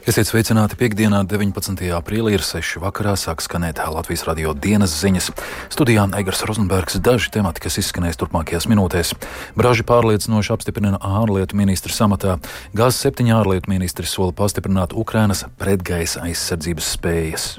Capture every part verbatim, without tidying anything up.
Esiet sveicināti piekdienā, deviņpadsmitajā aprīlī ir seši vakarā, sāk skanēt Latvijas radio dienas ziņas. Studijā Egars Rozenbergs, daži temati, kas izskanēs turpmākajās minūtēs. Braži pārliecinoši apstiprina ārlietu ministra amatā. G septiņi ārlietu ministri sola pastiprināt Ukrainas pretgaisa aizsardzības spējas.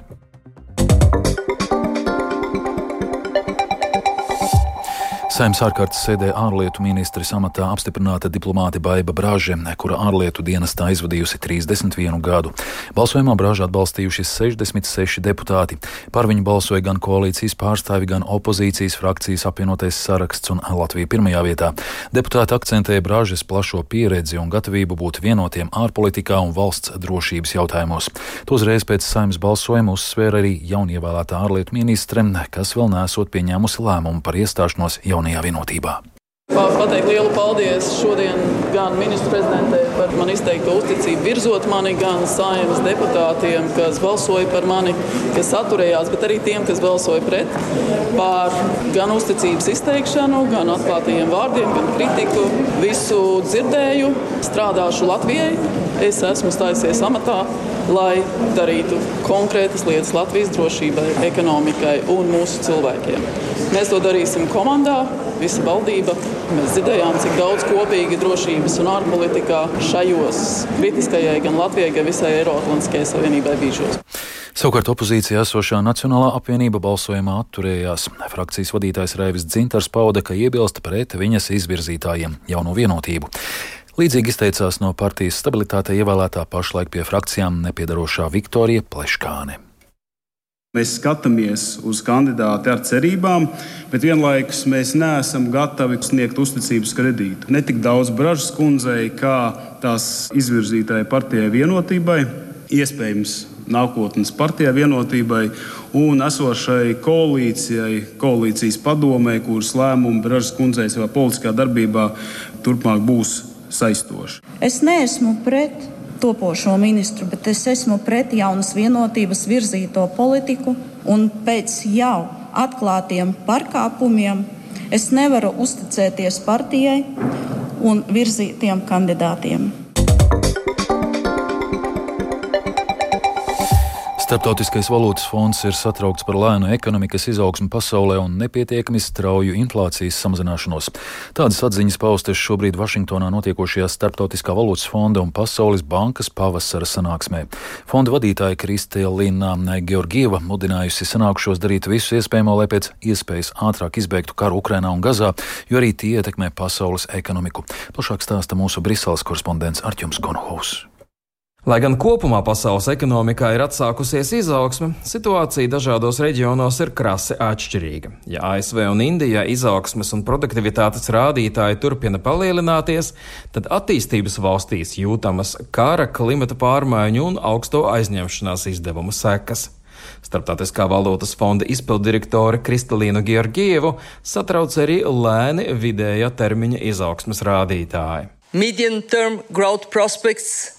Saeimas ārkārtas sēdē ārlietu ministres amatā apstiprināta diplomāte Baiba Braže, kura ārlietu dienestā aizvadījusi trīsdesmit vienu gadu. Balsojumā Bražu atbalstījuši sešdesmit seši deputāti. Par viņu balsoja gan koalīcijas pārstāvi, gan opozīcijas frakcijas apvienotais saraksts un Latvija pirmajā vietā. Deputāti akcentēja Bražes plašo pieredzi un gatavību būt vienotiem ārpolitikā un valsts drošības jautājumos. To uzreiz pēc Saeimas balsojuma uzsvēra arī jaunievēlētā ārlietu ministre, kas vēl neesot pieņēmusi lēmumu par iestāšanos jaunajā vienotībā. Pateikt lielu paldies šodien gan ministru prezidentei par man izteikto uzticību virzot mani, gan Saeimas deputātiem, kas balsoja par mani, kas atturējās, bet arī tiem, kas balsoja pret, par gan uzticības izteikšanu, gan atklātajiem vārdiem, gan kritiku. Visu dzirdēju, strādāšu Latvijai. Es esmu stājusies amatā, lai darītu konkrētas lietas Latvijas drošībai, ekonomikai un mūsu cilvēkiem. Mēs to darīsim komandā, visa valdība. Mēs dzirdējām, cik daudz kopīgi drošības un ārpolitikā šajos kritiskajai gan Latvijai, gan visai Eiroatlantiskajai Savienībai bīžos. Savukārt opozīcijā esošā Nacionālā apvienība balsojumā atturējās. Frakcijas vadītājs Raivis Dzintars pauda, ka iebilst pret viņas izvirzītājiem jauno vienotību. Līdzīgi izteicās no partijas stabilitātei ievēlētā pašlaik pie frakcijām nepiedarošā Viktorija Pleškāne. Mēs skatāmies uz kandidāti ar cerībām, bet vienlaikus mēs neesam gatavi sniegt uzticības kredītu. Ne tik daudz Bražas kundzei, kā tās izvirzītāji partijai vienotībai, iespējams nākotnes partijai vienotībai un esošai koalīcijai, koalīcijas padomē, kuras lēmumi Bražas kundzei savā politiskā darbībā turpmāk būs saistoši. Es neesmu pret topošo ministru, bet es esmu pret jaunas vienotības virzīto politiku, un pēc jau atklātiem pārkāpumiem es nevaru uzticēties partijai un virzītiem kandidātiem. Starptautiskais valūtas fonds ir satraukts par lēnu ekonomikas izaugsmu pasaulē un nepietiekami strauju inflācijas samazināšanos. Tādas atziņas paustas šobrīd Vašingtonā notiekošajā Starptautiskā valūtas fonda un Pasaules bankas pavasara sanāksmē. Fonda vadītāja Kristalīna Georgieva mudinājusi sanākušos darīt visu iespējamo, lai pēc iespējas ātrāk izbeigtu karu Ukrainā un Gazā, jo arī tie ietekmē pasaules ekonomiku. Plašāk stāsta mūsu Briseles korespondents Artjums Konhovs. Lai gan kopumā pasaules ekonomikā ir atsākusies izaugsme, situācija dažādos reģionos ir krasi atšķirīga. Ja A S V un Indijā izaugsmes un produktivitātes rādītāji turpina palielināties, tad attīstības valstīs jūtamas kara, klimata pārmaiņu un augsto aizņemšanās izdevumu sekas. Starptautiskā valūtas fonda izpilddirektore Kristalīnu Georgievu satrauc arī lēni vidējā termiņa izaugsmes rādītāji. Medium-term growth prospects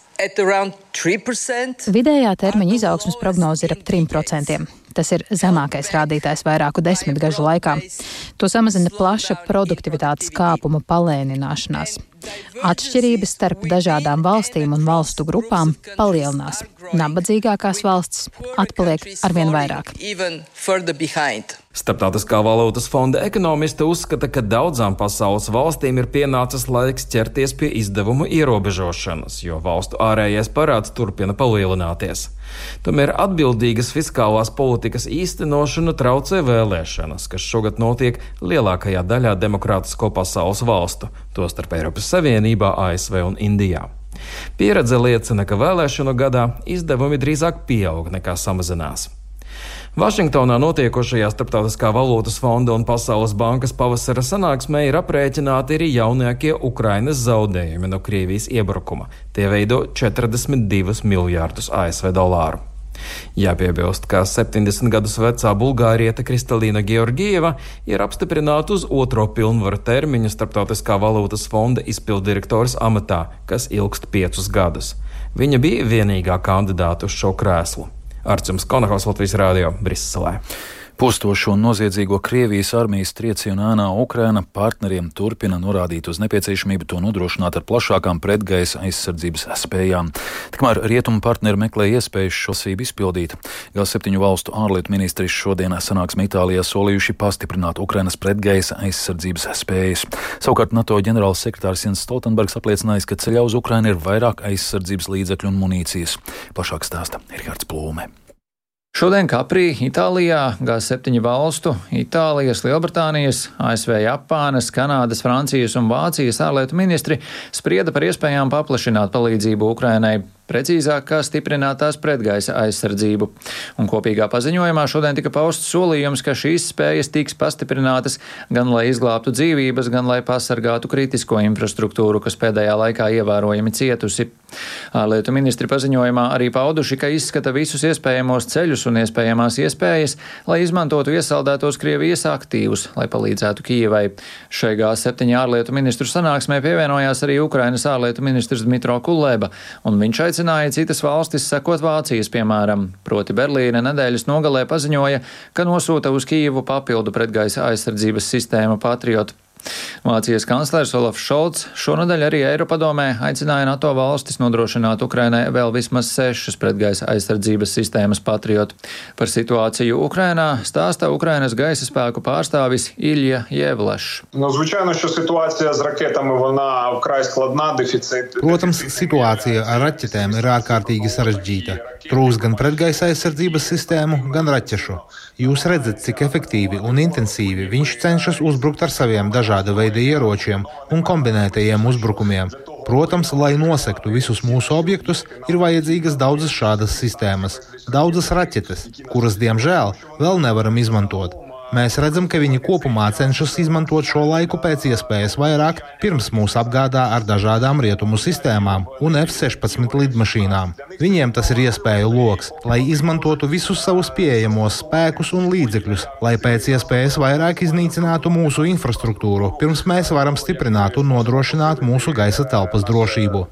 Vidējā termiņa izaugsmes prognoze ir ap trim procentiem. Tas ir zemākais rādītājs vairāku desmitgažu laikā. To samazina plaša produktivitātes kāpuma palēnināšanās. Atšķirības starp dažādām valstīm un valstu grupām palielinās. Nabadzīgākās valstis atpaliek arvien vairāk. Starptautiskā valūtas fonda ekonomisti uzskata, ka daudzām pasaules valstīm ir pienācis laiks ķerties pie izdevumu ierobežošanas, jo valstu ārējais parāds turpina palielināties. Tomēr atbildīgas fiskālās politikas īstenošanu traucē vēlēšanas, kas šogad notiek lielākajā daļā demokrātisko pasaules valstu, tostarp Eiropas Savienībā, A S V un Indijā. Pieredze liecina, ka vēlēšanu gadā izdevumi drīzāk pieaug nekā samazinās. Vašingtonā notiekošajā Starptautiskā valūtas fonda un Pasaules bankas pavasara sanāksmē ir aprēķināti arī jaunākie Ukrainas zaudējumi no Krievijas iebrukuma. Tie veido četrdesmit divus miljārdus A S V dolāru. Jāpiebilst, ka septiņdesmit gadus vecā bulgāriete Kristalīna Georgieva ir apstiprināta uz otro pilnvaru termiņu Starptautiskā valūtas fonda izpilddirektoras amatā, kas ilgst piecus gadus. Viņa bija vienīgā kandidāta uz šo krēslu. Artjums Konhovs, Latvijas radio, Briselē. Postošo noziedzīgo Krievijas armijas triecienu ēnā Ukraina partneriem turpina norādīt uz nepieciešamību to nodrošināt ar plašākām pretgaisa aizsardzības spējām. Tikmēr rietumu partneri meklē iespējas šo prasību izpildīt. G septiņu valstu ārlietu ministri šodien sanāksmē Itālijā solījuši pastiprināt Ukrainas pretgaisa aizsardzības spējas. Savukārt NATO ģenerāls sekretārs Jens Stoltenbergs apliecinājis, ka ceļā uz Ukrainu ir vairāk aizsardzības līdzekļu un munīcijas. Plašāk stāsta Rihards Plūme. Šodien Kaprī, Itālijā, G septiņu valstu, Itālijas, Lielbritānijas, A S V, Japānas, Kanādas, Francijas un Vācijas ārlietu ministri sprieda par iespējām paplašināt palīdzību Ukrainai, precīzāk kā stiprināt tās pretgaisa aizsardzību. Un kopīgā paziņojumā šodien tika pausts solījums, ka šīs spējas tiks pastiprinātas gan lai izglābtu dzīvības, gan lai pasargātu kritisko infrastruktūru, kas pēdējā laikā ievērojami cietusi. Ārlietu ministri paziņojumā arī pauduši, ka izskata visus iespējamos ceļus un iespējamās iespējas, lai izmantotu iesaldētos Krievijas aktīvus, lai palīdzētu Kijevai. Šai G septiņu ārlietu ministru sanāksmē pievienojās arī Ukrainas ārlietu ministrs Dmitro Kuleba, un viņš aicināja citas valstis sekot Vācijas piemēram. Proti Berlīne nedēļas nogalē paziņoja, ka nosūta uz Kijevu papildu pretgaisa aizsardzības sistēmu Patriot. Vācijas kanclers Olafs Šolts šonadēļ arī Eiropadomē aicināja NATO valstis nodrošināt Ukrainai vēl vismaz sešas pretgaisa aizsardzības sistēmas Patriot. Par situāciju Ukrainā stāsta Ukrainas gaisa spēku pārstāvis Ilja Jevlešs. Nu, звичайно, що ситуація з ракетами, вона вкрай складна, дефіцит. Protams, situācija ar raķetēm ir ārkārtīgi sarežģīta. Trūks gan pretgaisa aizsardzības sistēmu, gan raķešu. Jūs redzat, cik efektīvi un intensīvi viņš cenšas uzbrukt ar saviem dažāda veida ieročiem un kombinētajiem uzbrukumiem. Protams, lai nosektu visus mūsu objektus, ir vajadzīgas daudzas šādas sistēmas, daudzas raķetes, kuras, diemžēl, vēl nevaram izmantot. Mēs redzam, ka viņi kopumā cenšas izmantot šo laiku pēc iespējas vairāk, pirms mūs apgādā ar dažādām rietumu sistēmām un F sešpadsmit lidmašīnām. Viņiem tas ir iespēju loks, lai izmantotu visus savus pieejamos spēkus un līdzekļus, lai pēc iespējas vairāk iznīcinātu mūsu infrastruktūru, pirms mēs varam stiprināt un nodrošināt mūsu gaisa telpas drošību.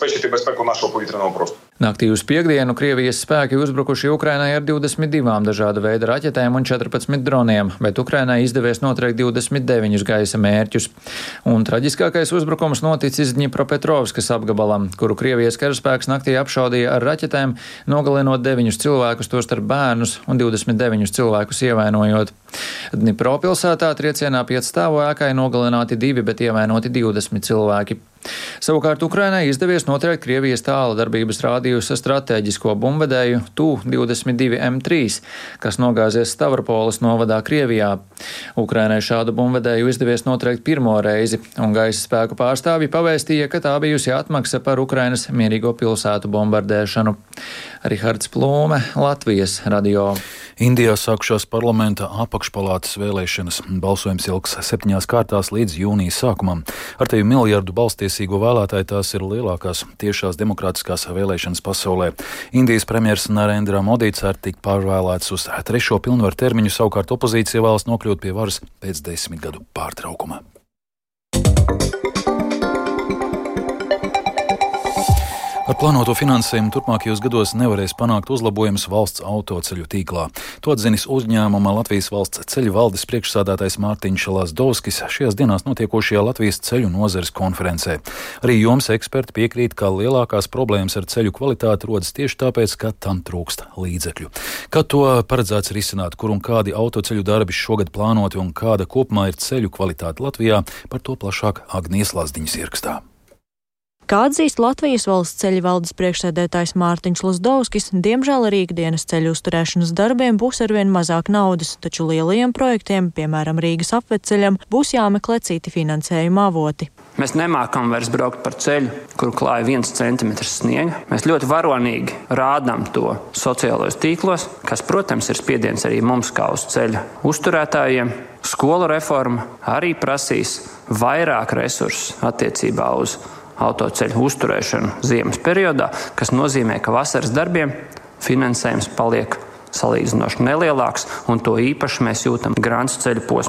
Naktī uz piekdienu Krievijas spēki uzbrukuši Ukrainai ar divdesmit divām dažāda veida raķetēm un četrpadsmit droniem, bet Ukrainai izdevies notriekt divdesmit deviņus gaisa mērķus. Un traģiskākais uzbrukums noticis Dņipropetrovskas apgabalam, kuru Krievijas karaspēks naktī apšaudīja ar raķetēm, nogalinot deviņus cilvēkus, tostarp bērnus, un divdesmit deviņus cilvēkus ievainojot. Dņipro pilsētā triecienā piecstāvu ēkai nogalināti divi, bet ievainoti divdesmit cilvēki. Savukārt Ukrainai izdevies notriekt Krievijas tāla darbības rādījusa stratēģisko bumbvedēju Tu divdesmit divi M trīs, kas nogāzies Stavropoles novadā Krievijā. Ukrainai šādu bumbvedēju izdevies notriekt pirmo reizi, un gaisa spēku pārstāvji pavēstīja, ka tā bijusi atmaksa par Ukrainas mierīgo pilsētu bombardēšanu. Rihards Plūme, Latvijas radio. Indijā sākušās parlamenta apakšpalātas vēlēšanas. Balsojums ilgs septiņās kārtās līdz jūnija sākumam. Ar teju miljardu balstiesīgo vēlētāju tās ir lielākās tiešās demokrātiskās vēlēšanas pasaulē. Indijas premjers Narendra Modi cer tikt pārvēlēts uz trešo pilnvaru termiņu, savukārt opozīcija vēlas nokļūt pie varas pēc desmit gadu pārtraukuma. Ar plānoto finansējumu turpmākajos gados nevarēs panākt uzlabojumus valsts autoceļu tīklā. To atzinis uzņēmuma Latvijas valsts ceļu valdes priekšsādātājs Mārtiņš Lazdovskis šajās dienās notiekošajā Latvijas ceļu nozares konferencē. Arī jomas eksperti piekrīt, ka lielākās problēmas ar ceļu kvalitāti rodas tieši tāpēc, ka tam trūkst līdzekļu. Kā to paredzēts risināt, kur un kādi autoceļu darbi šogad plānoti un kāda kopumā ir ceļu kvalitāte Latvijā, par to plašāk Agnijas Lazdiņas ierakstā. Kā atzīst Latvijas valsts ceļu valdes priekšsēdētājs Mārtiņš Lazdovskis, diemžēl ar ikdienas ceļu uzturēšanas darbiem būs arvien mazāk naudas, taču lielajiem projektiem, piemēram Rīgas apvedceļam, būs jāmeklē citi finansējuma avoti. Mēs nemākam vairs braukt par ceļu, kuru klāja viens centimetrs sniega. Mēs ļoti varonīgi rādām to sociālajos tīklos, kas, protams, ir spiediens arī mums kā uz ceļa uzturētājiem. Skolu reforma arī prasīs vairāk resursus attiecībā uz autoceļu uzturēšanu ziemas periodā, kas nozīmē, ka vasaras darbiem finansējums paliek salīdzinoši nelielāks, un to īpaši mēs jūtam grāntu ceļu posmiem.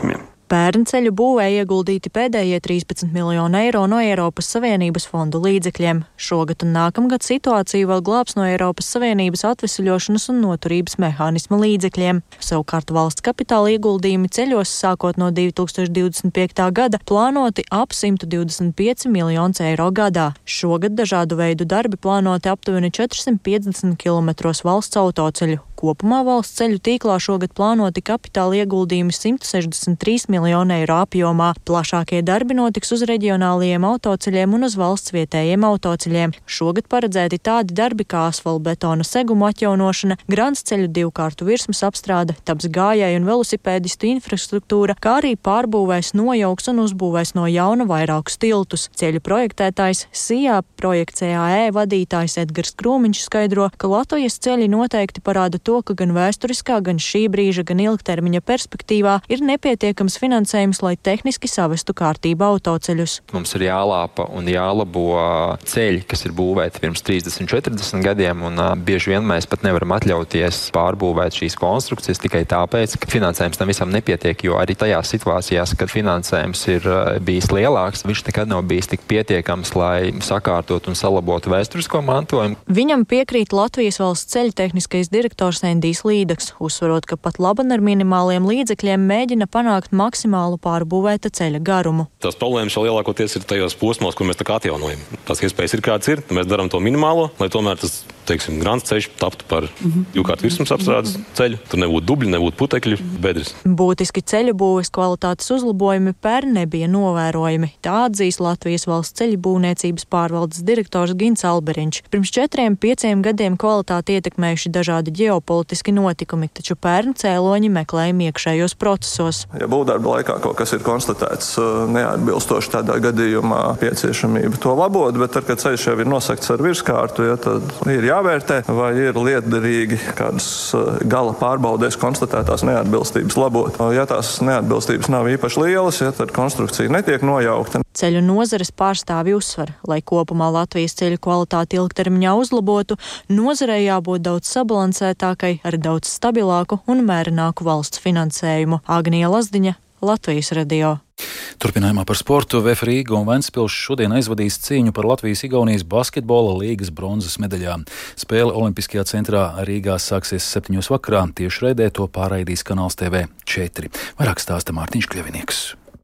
Pērn ceļu būvē ieguldīti pēdējie trīspadsmit miljoni eiro no Eiropas Savienības fondu līdzekļiem. Šogad un nākamgad situāciju vēl glābs no Eiropas Savienības atvesaļošanas un noturības mehānisma līdzekļiem. Savukārt valsts kapitāla ieguldījumi ceļos sākot no divi tūkstoši divdesmit piektā gada plānoti ap simt divdesmit pieci miljonus eiro gadā. Šogad dažādu veidu darbi plānoti aptuveni četrsimt piecdesmit kilometros valsts autoceļu. Kopumā valsts ceļu tīklā šogad plānoti kapitāla ieguldījumi simt sešdesmit trīs miljoni eiro apjomā. Plašākie darbi notiks uz reģionālajiem autoceļiem un uz valsts vietējiem autoceļiem. Šogad paredzēti tādi darbi kā asfaltbetona segumu atjaunošana, Grandsceļu divkārtu virsmas apstrāde, taps gājēju un velosipēdistu infrastruktūra, kā arī pārbūvēs, nojauks un uzbūvēs no jauna vairākus tiltus. Ceļu projektētājs Sijā projekts E A E vadītājs Edgars Krūmiņš skaidro, ka Latvijas ceļi noteikti parāda to, ka gan vēsturiskā, gan šī brīža, gan ilgtermiņa perspektīvā ir nepietiekams finansējums, lai tehniski savestu kārtībā autoceļus. Mums ir jālāpa un jālabo ceļi, kas ir būvēti pirms trīsdesmit četrdesmit gadiem, un uh, bieži vien mēs pat nevaram atļauties pārbūvēt šīs konstrukcijas tikai tāpēc, ka finansējums tam visam nepietiek, jo arī tajās situācijās, kad finansējums ir uh, bijis lielāks, viņš nekad nav bijis tik pietiekams, lai sakārtot un salabotu vēsturisko mantojumu. Viņam piekrīt Latvijas valsts ceļu tehniskais direktors Endijs Līdaks, uzsvarot, ka pat laban ar minimāliem līdzekļiem mēģina panākt maksimālu pārbūvēta ceļa garumu. Tās problēmas jau lielākoties ir tajos posmos, kur mēs tā kā atjaunojam. Tās iespējas ir kāds ir, mēs darām to minimālo, lai tomēr tas, teiksim, Grandsceļš taptu par divkārtu virsmas apstrādes ceļu. Tur nebūtu dubļi, nebūtu putekļi, bedres. Būtiski ceļu būves kvalitātes uzlabojumi pērn nebija novērojami. Tā atzīs Latvijas valsts ceļu būvniecības pārvaldes direktors Gins Alberiņš. Pirms četriem, pieciem gadiem kvalitāti ietekmējuši dažādi ģeopolitiski notikumi, taču pērn cēloņi meklējumi iekšējos procesos. Ja būvdarba laikā kaut kas ir konstatēts neatbilstoši, tādā gadījumā pieciešamība to labot, bet tad, kad ceļš jau ir nosakts ar virskārtu, ja, tad ir jāvērtē, vai ir lietderīgi kādas gala pārbaudēs konstatētās neatbilstības labot. Ja tās neatbilstības nav īpaši lielas, ja, tad konstrukcija netiek nojaukta. Ceļu nozares pārstāvji uzsver, lai kopumā Latvijas ceļu kvalitāti ilgtermiņā uzlabotu, nozarei jābūt daudz sabalansētākai, ar daudz stabilāku un mērināku valsts finansējumu. Agnija Lazdiņa, Latvijas radio. Turpinājumā par sportu V F Rīga un Ventspils šodien aizvadīs cīņu par Latvijas-Igaunijas basketbola līgas bronzas medaļām. Spēle Olimpiskajā centrā Rīgā sāksies septiņos vakarā. Tiešraidē to pārraidīs kanāls T V četri. Vairāk stāsta Mārtiņš Kļavinieks.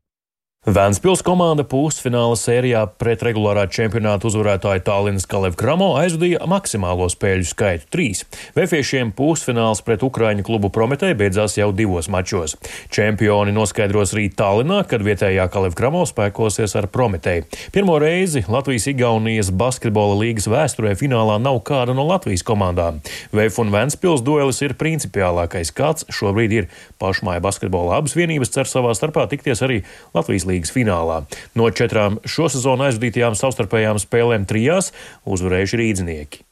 Ventspils komanda pusfināla sērijā pret regulārā čempionāta uzvarētāju Tallinas Kalev Kramo aizvadīja maksimālo spēļu skaitu – trīs. Vēfiešiem pusfināls pret Ukraiņu klubu Prometei beidzās jau divos mačos. Čempioni noskaidros rīt Tallinā, kad vietējā Kalev Kramo spēkosies ar Prometei. Pirmo reizi Latvijas-Igaunijas basketbola līgas vēsturē finālā nav kāda no Latvijas komandām. Vēf un Ventspils duelis ir principiālākais, kāds šobrīd ir. Pašmāja basketbola abas vienības cer savā starpā tikties arī Latvijas līgas finālā. No četrām šo sezonu aizvadītajām savstarpējām spēlēm trijās uzvarējuši rīdzinieki.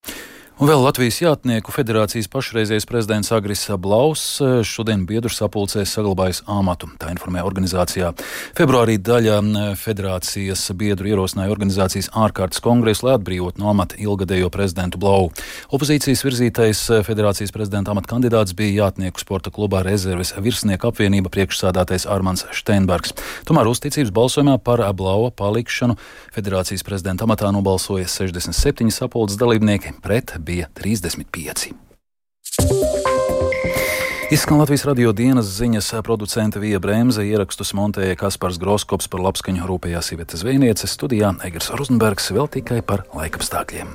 Un vēl Latvijas jātnieku federācijas pašreizējais prezidents Agris Blaus šodien biedru sapulcēs saglabājis amatu. Tā informē organizācijā. Februārī daļa federācijas biedru ierosināja organizācijas ārkārtas kongresu, lai atbrīvot no amata ilgadējo prezidentu Blau. Opozīcijas virzītais federācijas prezidenta amata kandidāts bija jātnieku sporta klubā rezerves virsnieku apvienība priekšsādātais Armands Šteinbergs. Tomēr uzticības balsojumā par Blaua palikšanu federācijas prezidenta amatā nobalsoja sešdesmit septiņi sapulces dalībnieki, pret bija trīsdesmit pieci. Izskan Latvijas radio dienas ziņas, producente Vija Bremze, ierakstus montēja Kaspars Groskops, par labskaņu rūpējās Ivete Zvejniece, studijā Egers Rozenbergs, vēl tikai par laikapstākļiem.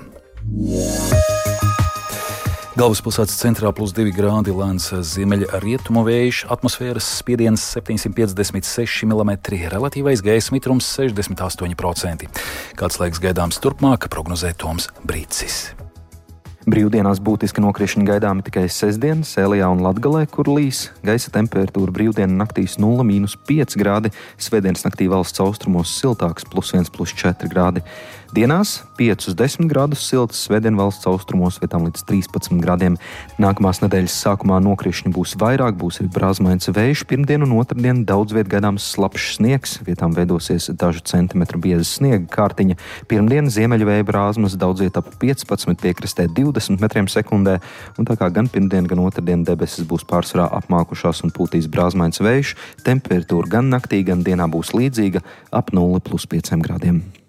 Galvaspilsētas centrā plus divi grādi, lēns ziemeļa rietumu vējš, atmosfēras spiediens septiņsimt piecdesmit seši milimetri, relatīvais gaisa mitrums sešdesmit astoņi procenti. Kāds laiks gaidāms turpmāk, prognozē Toms Brīcis. Brīvdienās būtiski nokrišņi gaidāmi tikai sestdien, Sēlijā un Latgalē, kur līs. Gaisa temperatūra brīvdienu naktīs nulle mīnus pieci grādi, svētdienas naktī valsts austrumos siltāks plus viens plus četri grādi. Dienās pieci uz desmit grādus silts, svētdien valsts austrumos vietām līdz trīspadsmit grādiem. Nākamās nedēļas sākumā nokrišņi būs vairāk, būs arī brāzmains vējš. Pirmdien un otrdien daudz viet gaidāms slapjš sniegs, vietām veidosies dažu centimetru bieza sniega kārtiņa. Pirmdien ziemeļvēja brāzmas daudz viet ap piecpadsmit, piekrastē divdesmit divdesmit metriem sekundē, un tā kā gan pirmdien, gan otrdien debesis būs pārsvarā apmākušās un pūtīs brāzmains vējš, temperatūra gan naktī, gan dienā būs līdzīga ap nulli plus pieciem grādiem.